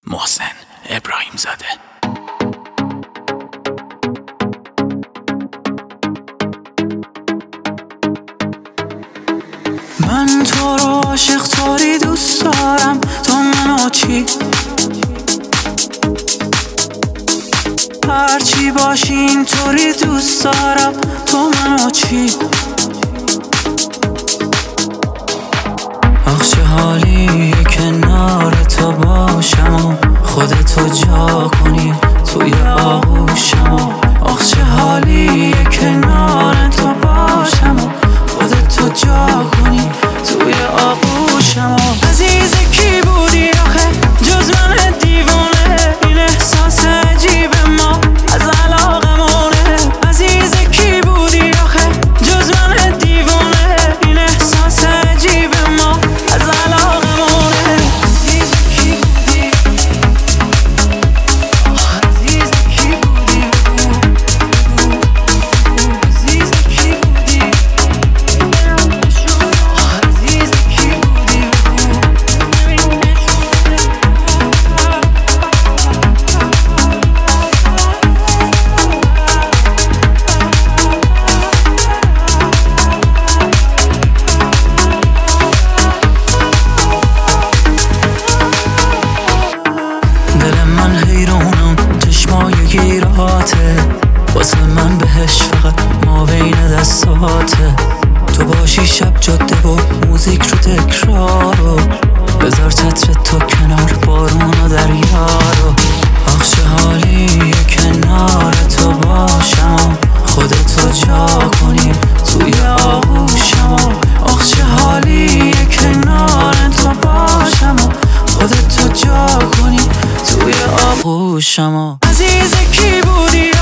محسن ابراهیم زاده. من تو رو عاشق طوری دوست دارم، تو منو چی؟ هرچی باشی اینطوری دوست دارم، تو منو چی؟ آخ چه حالیه کنار تو باشم و خودتو جا کنی توی آغوشم و آخ چه حالیه کنار تو باشم و خودتو جا کنی توی آغوشم و عزیز کی بودی آخه جز من دیوونه؟ این احساس عجیب ما از علاقمونه. عزیز کی بودی آخه جز من دیوونه؟ این احساس عجیب ما از علاقمونه. عزیز کی بودی؟ عزیز کی بودی؟ عزیز کی بودی؟ عزیز کی بودی؟ دل من حیرانم، چشمای گیراته واسه من بهش فقط ما بین دستاته. تو باشی شب جاده و موزیک رو تکرارو بذار چتر تو کنار بارون و دریا رو. آخ چه حالیه کنار تو باشم و خودتو جا کنی توی آغوشم و آخ چه حالیه کنار تو باشم و خودتو جا کنی توی آغوشم و عزیز کی بودی؟